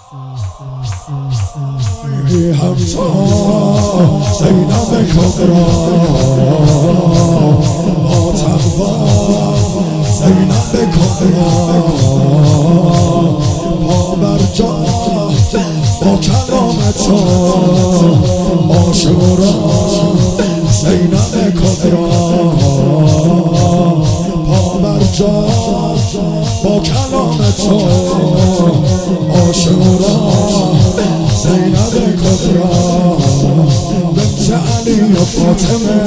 همتا زینب کبرا با تقوا زینب کبرا پا بر جا با کلامتا عاشورا زینب کبرا پا بر جا با کلامتا عاشورا زینب کبرا بنت علی و فاطمه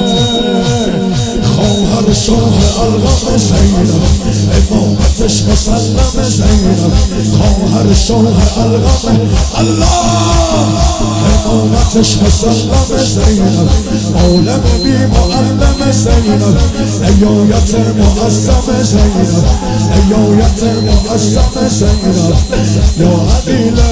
خواهر شاه الغم زینب امامتش مسلم زینب خواهر شاه الغم الله امامتش مسلم زینب عالم بی معلم زینب ایایت معظم زینب ایایت معظم زینب یا عدیله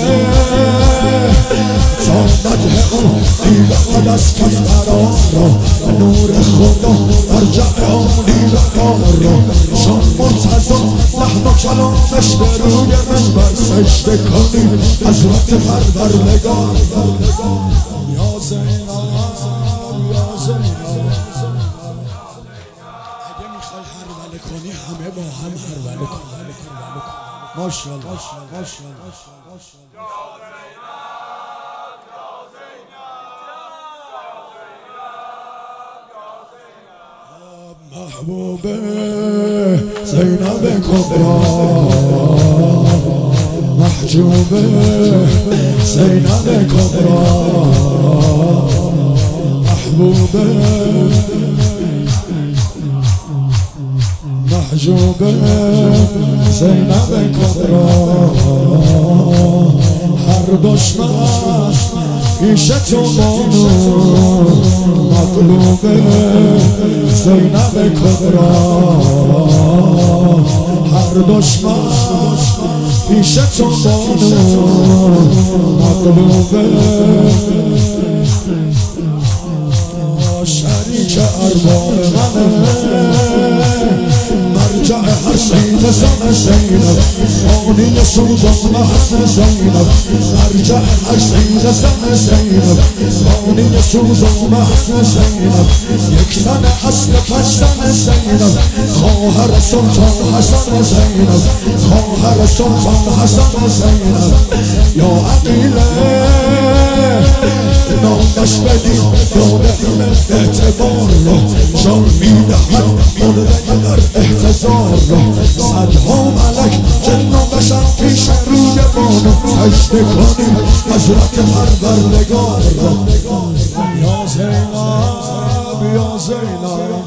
تا مدح اون دیوان از کف قرار را نور خدا ارجع آنی وقار را شان مرتضی لحن و کلامش به روی منبر سجده کنی حضرت پروردگار یا زینب یا زینب اگه میخوای هرولة کنی همه با هم هرولة کن ماشاءالله محبوب زینب کبرا محجوب زینب کبرا محبوب محجوب زینب کبرا هر دشمن پیش تو بانو مغلوب زینب کبرا هر دشمن پیش تو بانو مغلوب شریک ارباب منه مرجع هر سینه زن زینب آنی سوزان محن زینب مرجع هر سینه زن زینب آنی سوزان محن زینب یک زن اصل پشتن زینب خواهر سلطان حسن زینب خواهر سلطان حسن زینب یا عقیله نامش بدیم یاد اعتبار را جان میدهد مرده در احتضار را صدها ملک جن و بشر پیش روی بانو سجده کنیم حضرت پروردگار را یا زینب یا زینب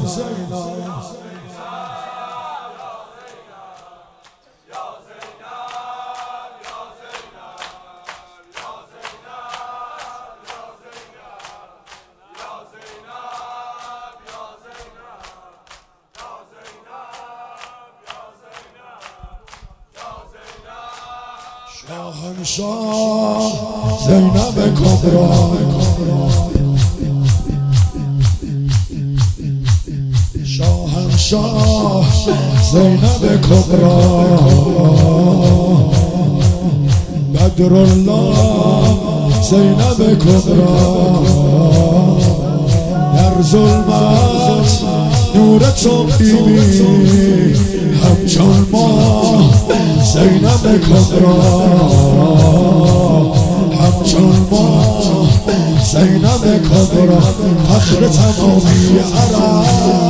شاهنشاه زینب کبرا شاهنشاه زینب کبرا بدرالله زینب کبرا در ظلمت نور تو بیبی همچون ما زینب کبرا همچون ما زینب کبرا فخر تمامی عرب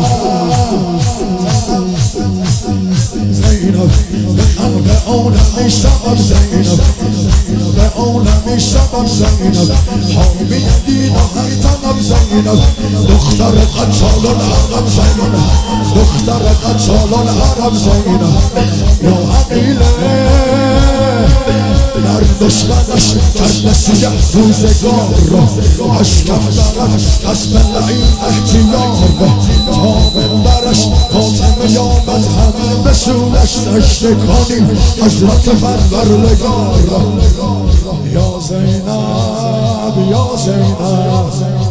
زینب به قلب عالمی سبب زینب به عالمی سبب زینب حامی دین و هر طلب زینب دختر قتال العرب زینب دختر قتال العرب زینب یا عقیله در دشمنش کرده سیه روزگار را اشکف درش قسم لعین احتیار را تا منبرش خاتم یابد همه به سولش سجده کنیم حضرت پروردگار را یا زینب یا زینب